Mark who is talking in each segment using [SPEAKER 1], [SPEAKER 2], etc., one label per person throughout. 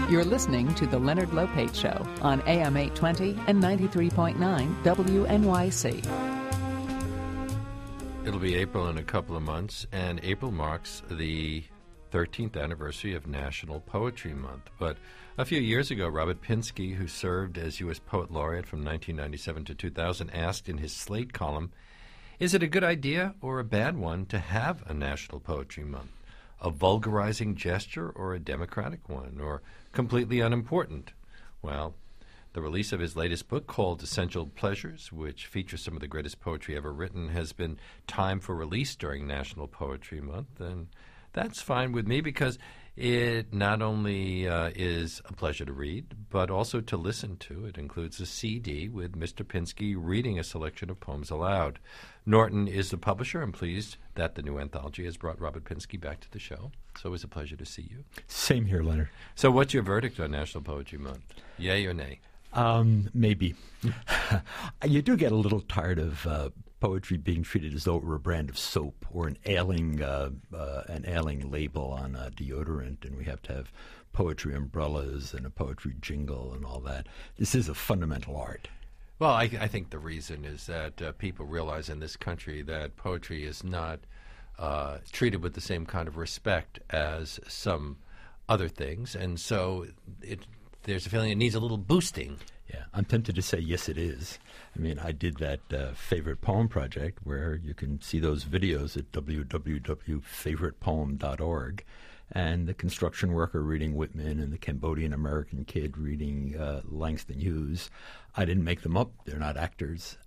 [SPEAKER 1] You're listening to The Leonard Lopate Show on AM 820 and 93.9 WNYC.
[SPEAKER 2] It'll be April in a couple of months, and April marks the 13th anniversary of National Poetry Month. But a few years ago, Robert Pinsky, who served as U.S. Poet Laureate from 1997 to 2000, asked in his Slate column, "Is it a good idea or a bad one to have a National Poetry Month? A vulgarizing gesture or a democratic one, or completely unimportant?" Well, the release of his latest book, called Essential Pleasures, which features some of the greatest poetry ever written, has been timed for release during National Poetry Month, and that's fine with me because it not only is a pleasure to read, but also to listen to. It includes a CD with Mr. Pinsky reading a selection of poems aloud. Norton is the publisher. I'm pleased that the new anthology has brought Robert Pinsky back to the show. So it was a pleasure to see you.
[SPEAKER 3] Same here, Leonard.
[SPEAKER 2] So what's your verdict on National Poetry Month? Yay or nay?
[SPEAKER 3] Maybe. You do get a little tired of poetry being treated as though it were a brand of soap or an ailing label on a deodorant, and we have to have poetry umbrellas and a poetry jingle and all that. This is a fundamental art.
[SPEAKER 2] Well, I think the reason is that people realize in this country that poetry is not treated with the same kind of respect as some other things, and so there's a feeling it needs a little boosting.
[SPEAKER 3] Yeah, I'm tempted to say yes, it is. I mean, I did that favorite poem project where you can see those videos at www.favoritepoem.org, and the construction worker reading Whitman and the Cambodian American kid reading Langston Hughes. I didn't make them up. They're not actors.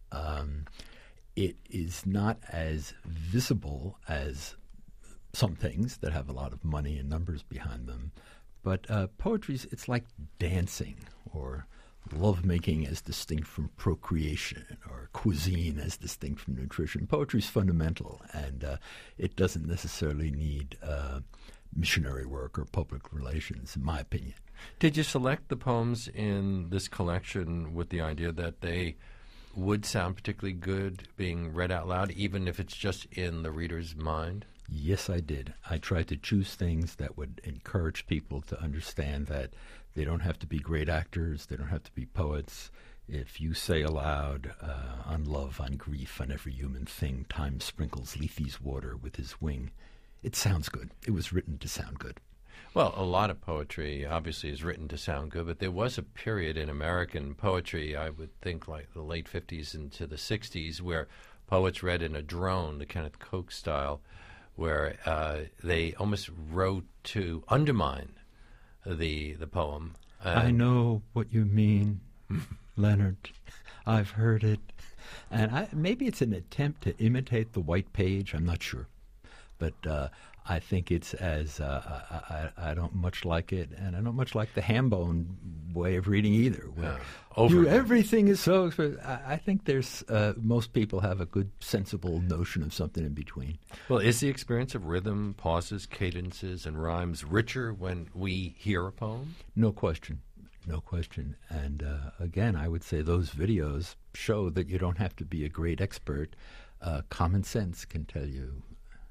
[SPEAKER 3] It is not as visible as some things that have a lot of money and numbers behind them. But poetry, it's like dancing or lovemaking as distinct from procreation or cuisine as distinct from nutrition. Poetry is fundamental, and it doesn't necessarily need missionary work or public relations, in my opinion.
[SPEAKER 2] Did you select the poems in this collection with the idea that they would sound particularly good being read out loud, even if it's just in the reader's mind?
[SPEAKER 3] Yes, I did. I tried to choose things that would encourage people to understand that they don't have to be great actors, they don't have to be poets. If you say aloud, on love, on grief, on every human thing, time sprinkles Lethe's water with his wing, it sounds good. It was written to sound good.
[SPEAKER 2] Well, a lot of poetry obviously is written to sound good, but there was a period in American poetry, I would think like the late 50s into the 60s, where poets read in a drone, the Kenneth Koch style, where they almost wrote to undermine the poem.
[SPEAKER 3] I know what you mean, Leonard. I've heard it. And maybe it's an attempt to imitate the white page. I'm not sure. But I think it's as I don't much like it, and I don't much like the Hambone way of reading either. Where everything is so. I think there's most people have a good, sensible notion of something in between.
[SPEAKER 2] Well, is the experience of rhythm, pauses, cadences, and rhymes richer when we hear a poem?
[SPEAKER 3] No question. No question. And again, I would say those videos show that you don't have to be a great expert. Common sense can tell you.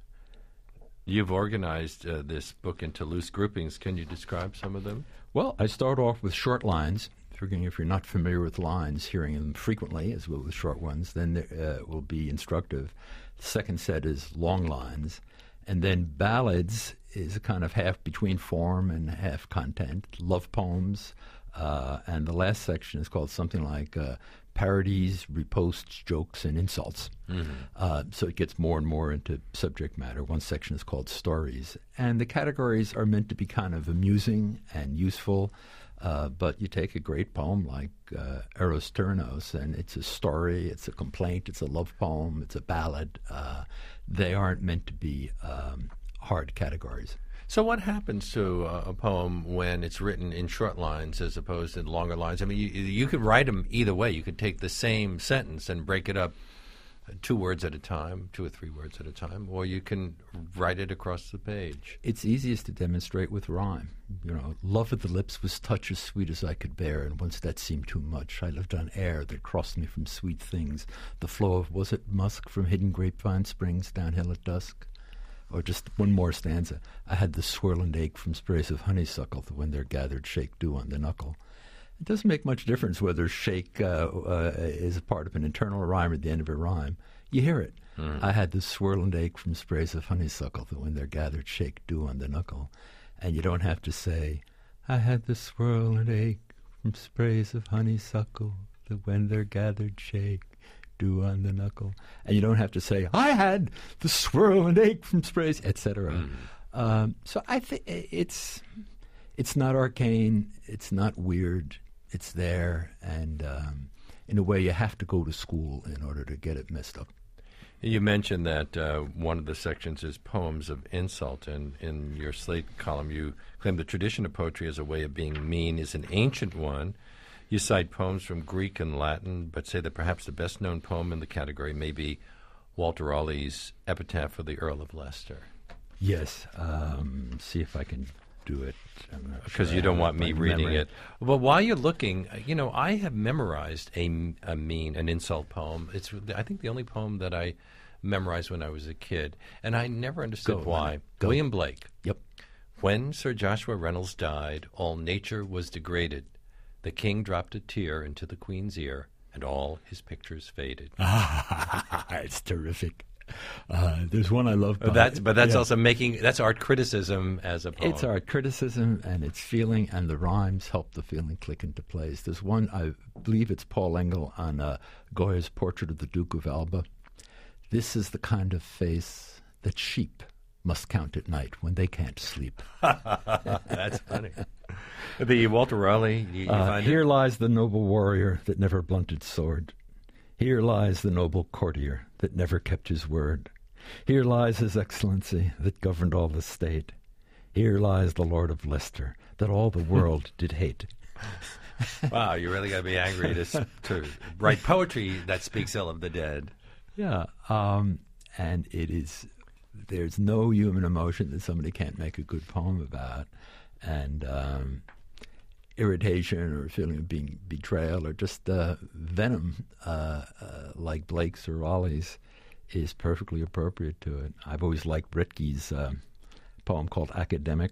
[SPEAKER 2] You've organized this book into loose groupings. Can you describe some of them?
[SPEAKER 3] Well, I start off with short lines. Figuring if you're not familiar with lines, hearing them frequently, as well as short ones, then it will be instructive. The second set is long lines. And then ballads is a kind of half between form and half content. Love poems. And the last section is called something like parodies, reposts, jokes, and insults. Mm-hmm. So it gets more and more into subject matter. One section is called stories. And the categories are meant to be kind of amusing and useful. But you take a great poem like Eros Theranos, and it's a story, it's a complaint, it's a love poem, it's a ballad. They aren't meant to be hard categories.
[SPEAKER 2] So what happens to a poem when it's written in short lines as opposed to longer lines? I mean, you could write them either way. You could take the same sentence and break it up 2 words at a time, 2 or 3 words at a time, or you can write it across the page.
[SPEAKER 3] It's easiest to demonstrate with rhyme. You know, love at the lips was touch as sweet as I could bear, and once that seemed too much, I lived on air that crossed me from sweet things. The flow of, was it musk from hidden grapevine springs downhill at dusk? Or just one more stanza. I had the swirl and ache from sprays of honeysuckle that when they're gathered shake dew on the knuckle. It doesn't make much difference whether shake is a part of an internal rhyme or the end of a rhyme. You hear it. I had the swirl and ache from sprays of honeysuckle that when they're gathered shake dew on the knuckle. And you don't have to say, I had the swirl and ache from sprays of honeysuckle that when they're gathered shake dew on the knuckle. And you don't have to say, I had the swirl and ache from sprays, etc. So I think it's not arcane, it's not weird, it's there, and in a way you have to go to school in order to get it messed up.
[SPEAKER 2] You mentioned that one of the sections is poems of insult, and in your Slate column you claim the tradition of poetry as a way of being mean is an ancient one. You cite poems from Greek and Latin, but say that perhaps the best-known poem in the category may be Walter Raleigh's Epitaph for the Earl of Leicester.
[SPEAKER 3] Yes. See if I can do it.
[SPEAKER 2] Because you don't want me reading it. Well, while you're looking, I have memorized an insult poem. It's, I think, the only poem that I memorized when I was a kid, and I never understood why. William Blake.
[SPEAKER 3] Yep.
[SPEAKER 2] When Sir Joshua Reynolds died, all nature was degraded. The king dropped a tear into the queen's ear, and all his pictures faded.
[SPEAKER 3] It's terrific. There's one I love.
[SPEAKER 2] That's also that's art criticism as a poem.
[SPEAKER 3] It's art criticism, and it's feeling, and the rhymes help the feeling click into place. There's one, I believe it's Paul Engel on Goya's portrait of the Duke of Alba. This is the kind of face that sheep must count at night when they can't sleep.
[SPEAKER 2] That's funny. The Walter Raleigh, you find
[SPEAKER 3] Here lies the noble warrior that never blunted sword. Here lies the noble courtier that never kept his word. Here lies his excellency that governed all the state. Here lies the Lord of Leicester that all the world did hate.
[SPEAKER 2] Wow, you really got to be angry to write poetry that speaks ill of the dead.
[SPEAKER 3] Yeah, and there's no human emotion that somebody can't make a good poem about. And irritation or feeling of being betrayal or just venom like Blake's or Raleigh's is perfectly appropriate to it. I've always liked Britke's poem called Academic.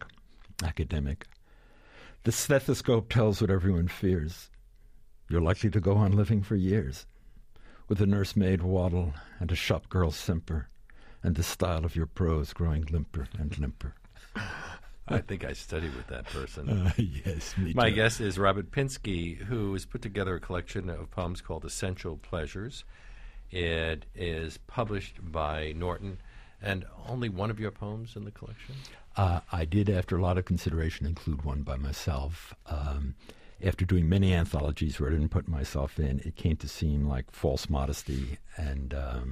[SPEAKER 3] The stethoscope tells what everyone fears. You're likely to go on living for years with a nursemaid waddle and a shop girl simper and the style of your prose growing limper and limper.
[SPEAKER 2] I think I studied with that person.
[SPEAKER 3] Yes, me too.
[SPEAKER 2] My guest is Robert Pinsky, who has put together a collection of poems called Essential Pleasures. It is published by Norton, and only one of your poems in the collection?
[SPEAKER 3] I did, after a lot of consideration, include one by myself. After doing many anthologies where I didn't put myself in, it came to seem like false modesty, and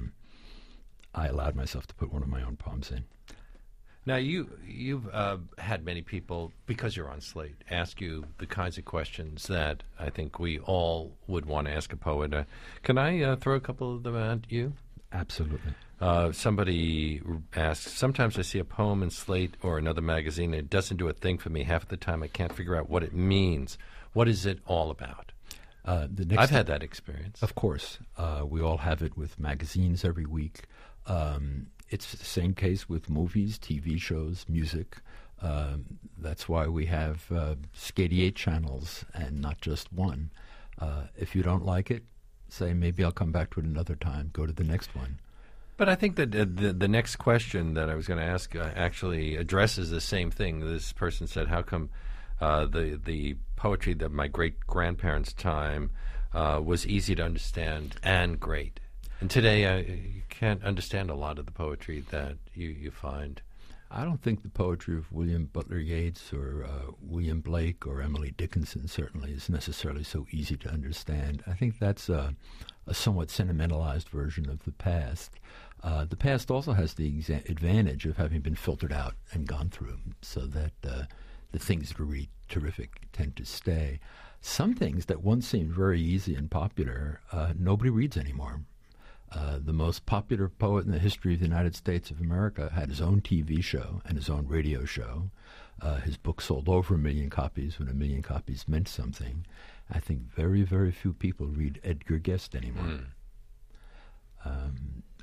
[SPEAKER 3] I allowed myself to put one of my own poems in.
[SPEAKER 2] Now, you've had many people, because you're on Slate, ask you the kinds of questions that I think we all would want to ask a poet. Can I throw a couple of them at you?
[SPEAKER 3] Absolutely.
[SPEAKER 2] Somebody asks, sometimes I see a poem in Slate or another magazine, and it doesn't do a thing for me. Half of the time I can't figure out what it means. What is it all about? I've had that experience.
[SPEAKER 3] Of course. We all have it with magazines every week. It's the same case with movies, TV shows, music. That's why we have 88 channels and not just one. If you don't like it, say, maybe I'll come back to it another time. Go to the next one.
[SPEAKER 2] But I think that the next question that I was going to ask actually addresses the same thing. This person said, how come the poetry of my great-grandparents' time was easy to understand and great? And today, you can't understand a lot of the poetry that you find.
[SPEAKER 3] I don't think the poetry of William Butler Yeats or William Blake or Emily Dickinson certainly is necessarily so easy to understand. I think that's a somewhat sentimentalized version of the past. The past also has the advantage of having been filtered out and gone through, so that the things that are really terrific tend to stay. Some things that once seemed very easy and popular, nobody reads anymore. The most popular poet in the history of the United States of America had his own TV show and his own radio show. His book sold over 1 million copies when 1 million copies meant something. I think very, very few people read Edgar Guest anymore.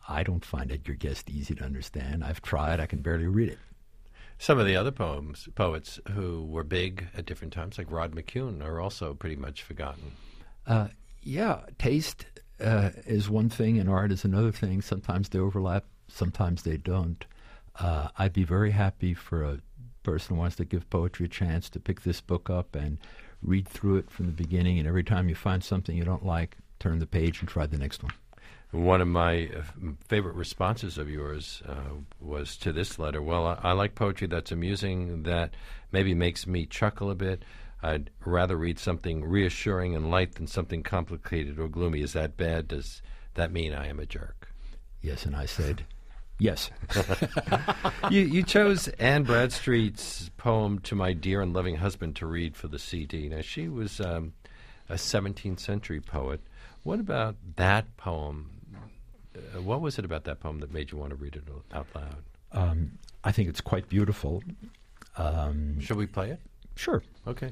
[SPEAKER 3] I don't find Edgar Guest easy to understand. I've tried. I can barely read it.
[SPEAKER 2] Some of the other poets who were big at different times, like Rod McKuen, are also pretty much forgotten.
[SPEAKER 3] Yeah, taste is one thing and art is another thing. Sometimes they overlap, sometimes they don't. I'd be very happy for a person who wants to give poetry a chance to pick this book up and read through it from the beginning, and every time you find something you don't like, turn the page and try the next one.
[SPEAKER 2] One of my favorite responses of yours was to this letter. Well, I like poetry that's amusing, that maybe makes me chuckle a bit. I'd rather read something reassuring and light than something complicated or gloomy. Is that bad? Does that mean I am a jerk?
[SPEAKER 3] Yes, and I said, yes.
[SPEAKER 2] You chose Anne Bradstreet's poem To My Dear and Loving Husband to read for the CD. Now, she was a 17th century poet. What about that poem? What was it about that poem that made you want to read it out loud?
[SPEAKER 3] I think it's quite beautiful.
[SPEAKER 2] Shall we play it?
[SPEAKER 3] Sure.
[SPEAKER 2] Okay.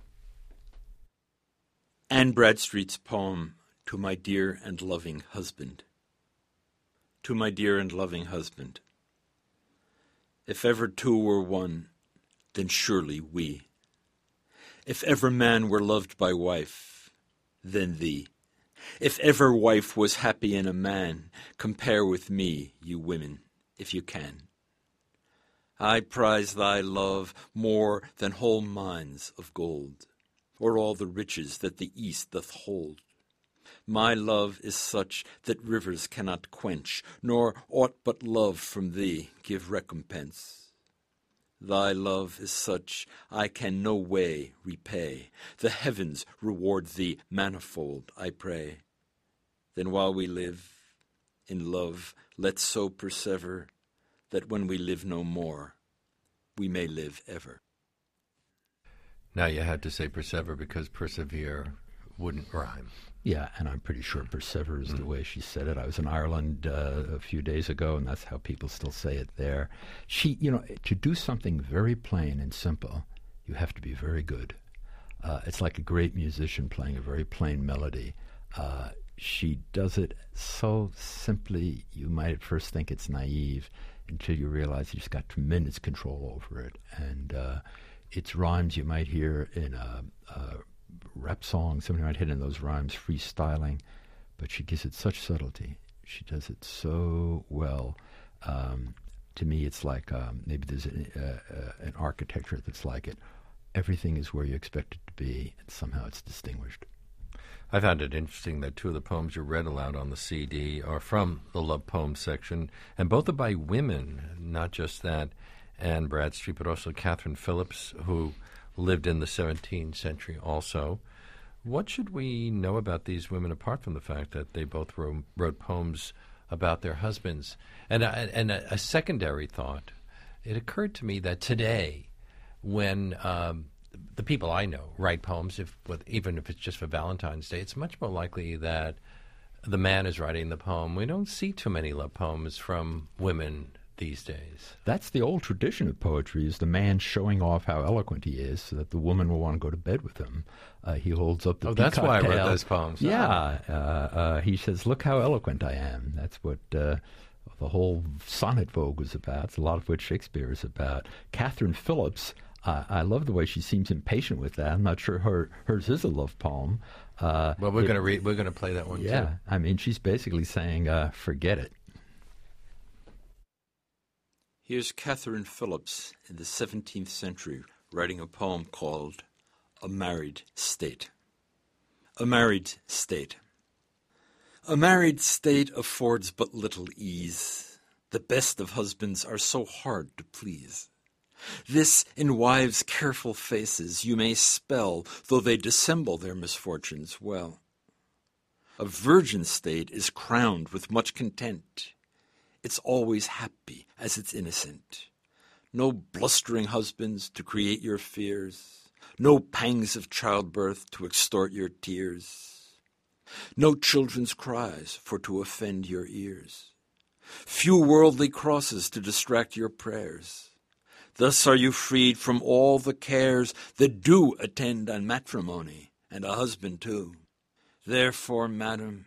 [SPEAKER 4] Anne Bradstreet's poem, To My Dear and Loving Husband. To my dear and loving husband. If ever two were one, then surely we. If ever man were loved by wife, then thee. If ever wife was happy in a man, compare with me, you women, if you can. I prize thy love more than whole mines of gold, or all the riches that the East doth hold. My love is such that rivers cannot quench, nor aught but love from thee give recompense. Thy love is such I can no way repay. The heavens reward thee manifold, I pray. Then while we live, in love let's so persever, that when we live no more, we may live ever.
[SPEAKER 2] Now you had to say persever because persevere wouldn't rhyme.
[SPEAKER 3] Yeah, and I'm pretty sure persever is the way she said it. I was in Ireland a few days ago, and that's how people still say it there. She, to do something very plain and simple, you have to be very good. It's like a great musician playing a very plain melody. She does it so simply, you might at first think it's naive until you realize she's got tremendous control over it. And it's rhymes you might hear in a rap song. Somebody might hit in those rhymes freestyling, but she gives it such subtlety. She does it so well. To me, it's like maybe there's an architecture that's like it. Everything is where you expect it to be, and somehow it's distinguished.
[SPEAKER 2] I found it interesting that two of the poems you read aloud on the CD are from the Love Poems section, and both are by women, not just that Anne Bradstreet, but also Catherine Phillips, who lived in the 17th century also. What should we know about these women apart from the fact that they both wrote poems about their husbands? And a secondary thought, it occurred to me that today, when the people I know write poems, even if it's just for Valentine's Day, it's much more likely that the man is writing the poem. We don't see too many love poems from women these days.
[SPEAKER 3] That's the old tradition of poetry, is the man showing off how eloquent he is so that the woman will want to go to bed with him. He holds up the
[SPEAKER 2] that's why I
[SPEAKER 3] tail.
[SPEAKER 2] wrote those poems.
[SPEAKER 3] Yeah. He says, look how eloquent I am. That's what the whole sonnet vogue was about. It's a lot of what Shakespeare is about. Catherine Phillips, I love the way she seems impatient with that. I'm not sure hers is a love poem.
[SPEAKER 2] Well, we're going to play that one too.
[SPEAKER 3] Yeah, I mean, she's basically saying, forget it.
[SPEAKER 4] Here's Catherine Phillips in the 17th century writing a poem called A Married State. A married state. A married state affords but little ease. The best of husbands are so hard to please. This in wives' careful faces you may spell, though they dissemble their misfortunes well. A virgin state is crowned with much content. It's always happy as it's innocent. No blustering husbands to create your fears. No pangs of childbirth to extort your tears. No children's cries for to offend your ears. Few worldly crosses to distract your prayers. Thus are you freed from all the cares that do attend on matrimony, and a husband too. Therefore, madam,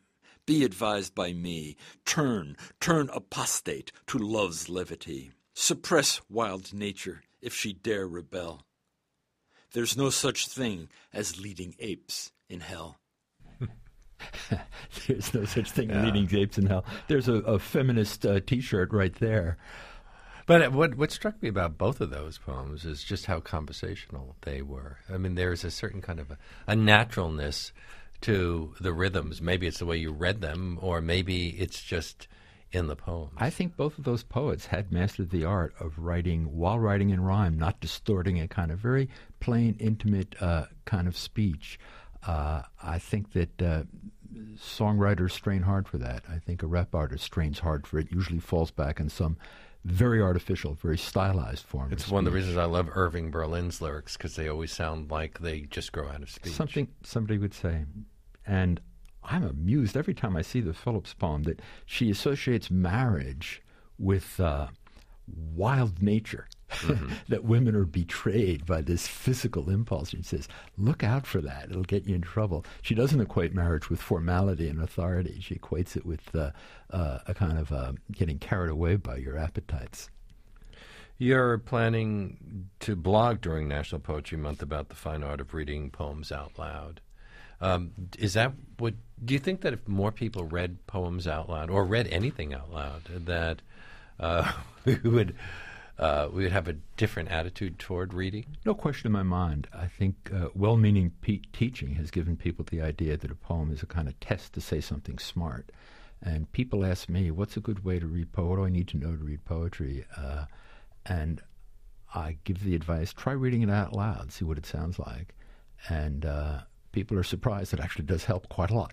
[SPEAKER 4] Be advised by me, turn apostate to love's levity. Suppress wild nature if she dare rebel. There's no such thing as leading apes in hell.
[SPEAKER 3] There's no such thing as leading apes in hell. There's a feminist T-shirt right there.
[SPEAKER 2] But what struck me about both of those poems is just how conversational they were. I mean, there's a certain kind of a naturalness to the rhythms. Maybe it's the way you read them, or maybe it's just in the poems.
[SPEAKER 3] I think both of those poets had mastered the art of writing while writing in rhyme, not distorting a kind of very plain, intimate kind of speech. I think that songwriters strain hard for that. I think a rap artist strains hard for it, usually falls back on some very artificial, very stylized form.
[SPEAKER 2] It's one of the reasons I love Irving Berlin's lyrics, because they always sound like they just grow out of speech.
[SPEAKER 3] Something somebody would say. And I'm amused every time I see the Phillips poem that she associates marriage with wild nature, that women are betrayed by this physical impulse. She says, look out for that. It'll get you in trouble. She doesn't equate marriage with formality and authority. She equates it with a kind of getting carried away by your appetites.
[SPEAKER 2] You're planning to blog during National Poetry Month about the fine art of reading poems out loud. Is that what? Do you think that if more people read poems out loud, or read anything out loud, that we would have a different attitude toward reading?
[SPEAKER 3] No question in my mind. I think well-meaning teaching has given people the idea that a poem is a kind of test to say something smart. And people ask me, what's a good way to read poetry? What do I need to know to read poetry? And I give the advice, try reading it out loud, see what it sounds like. And people are surprised. It actually does help quite a lot.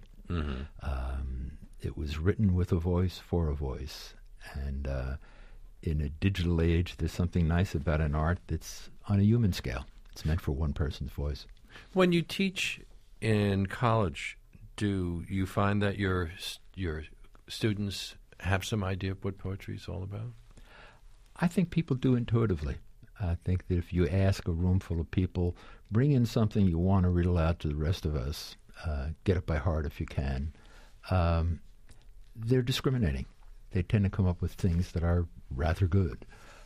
[SPEAKER 3] It was written with a voice for a voice. And in a digital age, there's something nice about an art that's on a human scale. It's meant for one person's voice.
[SPEAKER 2] When you teach in college, do you find that your students have some idea of what poetry is all about?
[SPEAKER 3] I think people do intuitively. I think that if you ask a room full of people, bring in something you want to read aloud to the rest of us, get it by heart if you can, they're discriminating. They tend to come up with things that are rather good.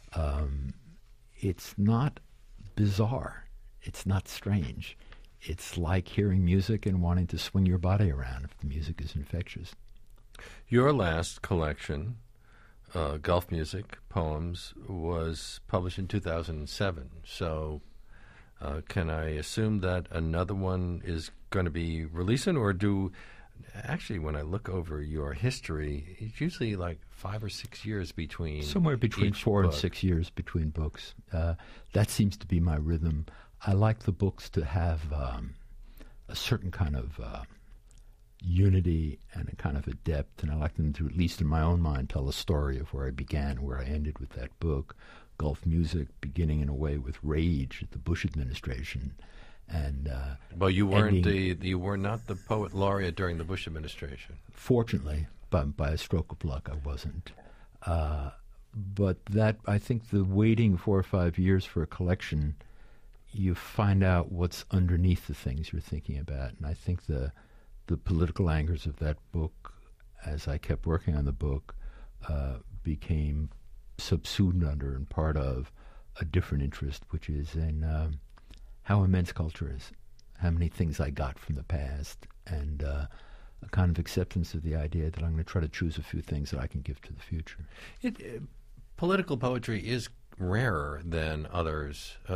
[SPEAKER 3] It's not bizarre. It's not strange. It's like hearing music and wanting to swing your body around if the music is infectious.
[SPEAKER 2] Your last collection, Gulf Music Poems, was published in 2007. So can I assume that another one is going to be releasing, or actually, when I look over your history, it's usually like 5 or 6 years between
[SPEAKER 3] somewhere between 4 and 6 years between books. That seems to be my rhythm. I like the books to have a certain kind of unity and a kind of a depth, and I like them to, at least in my own mind, tell a story of where I began, where I ended with that book. Gulf Music, beginning in a way with rage at the Bush administration. And
[SPEAKER 2] well, you were not the poet laureate during the Bush administration.
[SPEAKER 3] Fortunately, by a stroke of luck, I wasn't. But that, I think, the waiting 4 or 5 years for a collection, you find out what's underneath the things you're thinking about. And I think the political angers of that book, as I kept working on the book, became subsumed under and part of a different interest, which is in how immense culture is, how many things I got from the past, and a kind of acceptance of the idea that I'm going to try to choose a few things that I can give to the future.
[SPEAKER 2] Political poetry is rarer than other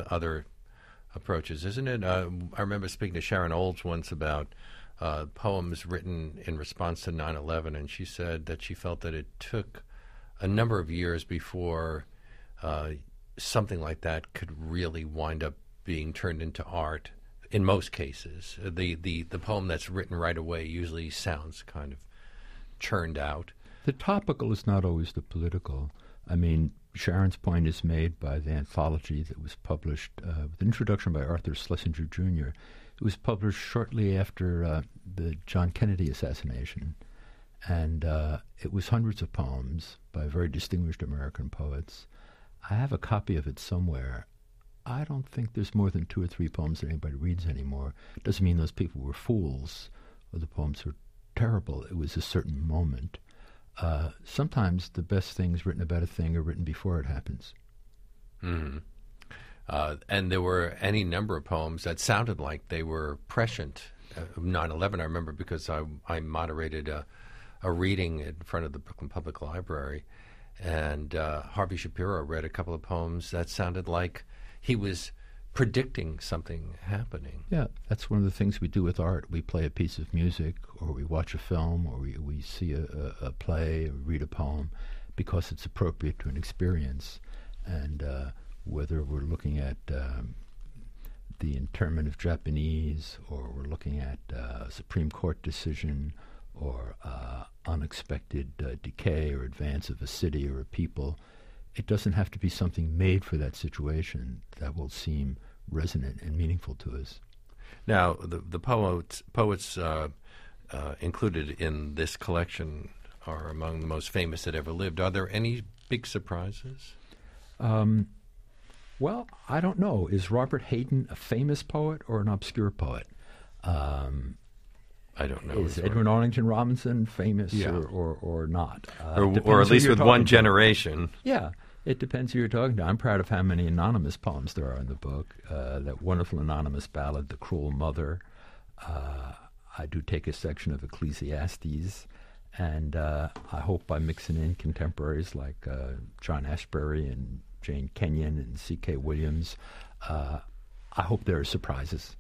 [SPEAKER 2] approaches, isn't it? I remember speaking to Sharon Olds once about poems written in response to 9/11, and she said that she felt that it took a number of years before something like that could really wind up being turned into art. In most cases, the poem that's written right away usually sounds kind of churned out.
[SPEAKER 3] The topical is not always the political. I mean, Sharon's point is made by the anthology that was published with an introduction by Arthur Schlesinger Jr. It was published shortly after the John Kennedy assassination, and it was hundreds of poems by very distinguished American poets. I have a copy of it somewhere. I don't think there's more than 2 or 3 poems that anybody reads anymore. It doesn't mean those people were fools, or the poems are terrible. It was a certain moment. Sometimes the best things written about a thing are written before it happens.
[SPEAKER 2] Mm-hmm. And there were any number of poems that sounded like they were prescient. 9/11, I remember, because I moderated a reading in front of the Brooklyn Public Library, and Harvey Shapiro read a couple of poems that sounded like he was predicting something happening.
[SPEAKER 3] Yeah, that's one of the things we do with art. We play a piece of music, or we watch a film, or we see a play, or read a poem, because it's appropriate to an experience. And whether we're looking at the internment of Japanese, or we're looking at a Supreme Court decision, or unexpected decay or advance of a city or a people, it doesn't have to be something made for that situation that will seem resonant and meaningful to us.
[SPEAKER 2] Now, the poets included in this collection are among the most famous that ever lived. Are there any big surprises?
[SPEAKER 3] Well, I don't know. Is Robert Hayden a famous poet or an obscure poet?
[SPEAKER 2] I don't know.
[SPEAKER 3] Is Edward Arlington Robinson famous or not?
[SPEAKER 2] Or at least with one generation.
[SPEAKER 3] Yeah, it depends who you're talking to. I'm proud of how many anonymous poems there are in the book. That wonderful anonymous ballad, The Cruel Mother. I do take a section of Ecclesiastes, and I hope by mixing in contemporaries like John Ashbery and Jane Kenyon and C.K. Williams, I hope there are surprises.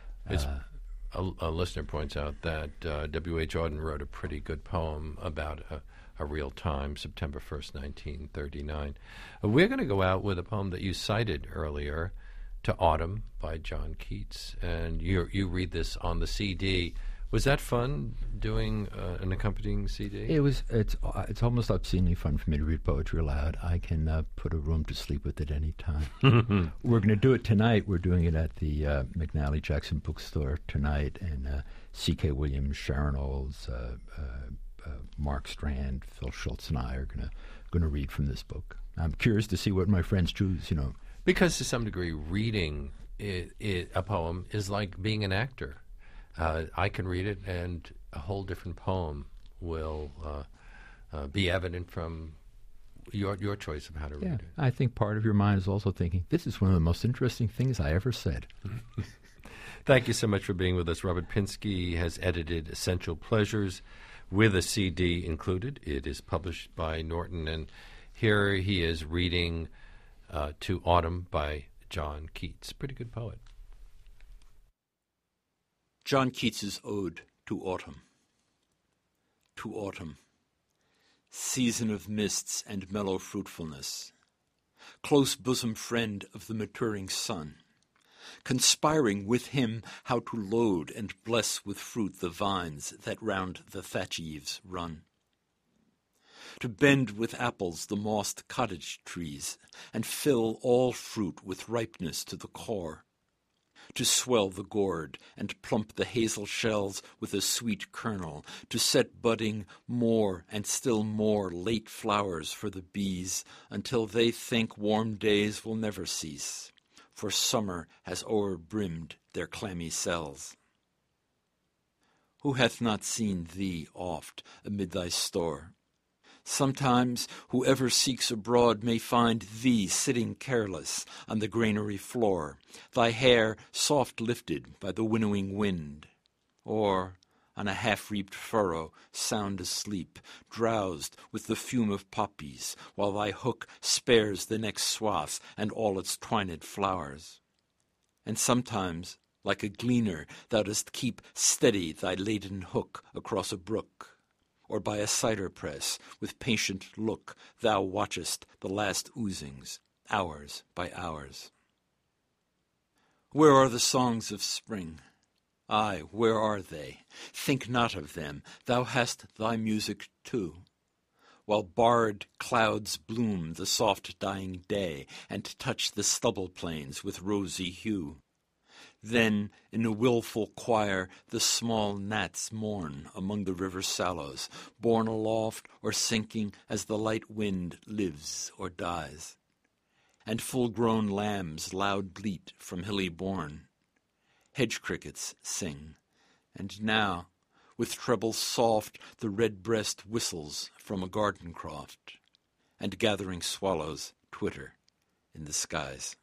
[SPEAKER 2] A listener points out that W.H. Auden wrote a pretty good poem about a real time, September 1st, 1939. We're going to go out with a poem that you cited earlier, To Autumn by John Keats, and you read this on the CD. Was that fun, doing an accompanying CD? It's
[SPEAKER 3] almost obscenely fun for me to read poetry aloud. I can put a room to sleep with at any time. We're going to do it tonight. We're doing it at the McNally Jackson Bookstore tonight, and C.K. Williams, Sharon Olds, Mark Strand, Phil Schultz, and I are going to read from this book. I'm curious to see what my friends choose.
[SPEAKER 2] Because to some degree, reading a poem is like being an actor. I can read it, and a whole different poem will be evident from your choice of how to read it.
[SPEAKER 3] I think part of your mind is also thinking, this is one of the most interesting things I ever said.
[SPEAKER 2] Thank you so much for being with us. Robert Pinsky has edited Essential Pleasures with a CD included. It is published by Norton, and here he is reading To Autumn by John Keats. Pretty good poet.
[SPEAKER 4] John Keats's Ode to Autumn. To Autumn, season of mists and mellow fruitfulness, close bosom friend of the maturing sun, conspiring with him how to load and bless with fruit the vines that round the thatch eaves run, to bend with apples the mossed cottage trees, and fill all fruit with ripeness to the core, to swell the gourd and plump the hazel shells with a sweet kernel, to set budding more and still more late flowers for the bees, until they think warm days will never cease, for summer has o'erbrimmed their clammy cells. Who hath not seen thee oft amid thy store? Sometimes whoever seeks abroad may find thee sitting careless on the granary floor, thy hair soft lifted by the winnowing wind, or on a half-reaped furrow sound asleep, drowsed with the fume of poppies, while thy hook spares the next swath and all its twined flowers. And sometimes, like a gleaner, thou dost keep steady thy laden hook across a brook, or by a cider press, with patient look, thou watchest the last oozings, hours by hours. Where are the songs of spring? Aye, where are they? Think not of them, thou hast thy music too. While barred clouds bloom the soft dying day, and touch the stubble plains with rosy hue. Then, in a wilful choir, the small gnats mourn among the river sallows, borne aloft or sinking as the light wind lives or dies. And full-grown lambs loud bleat from hilly bourne. Hedge crickets sing, and now, with treble soft the red-breast whistles from a garden croft, and gathering swallows twitter in the skies.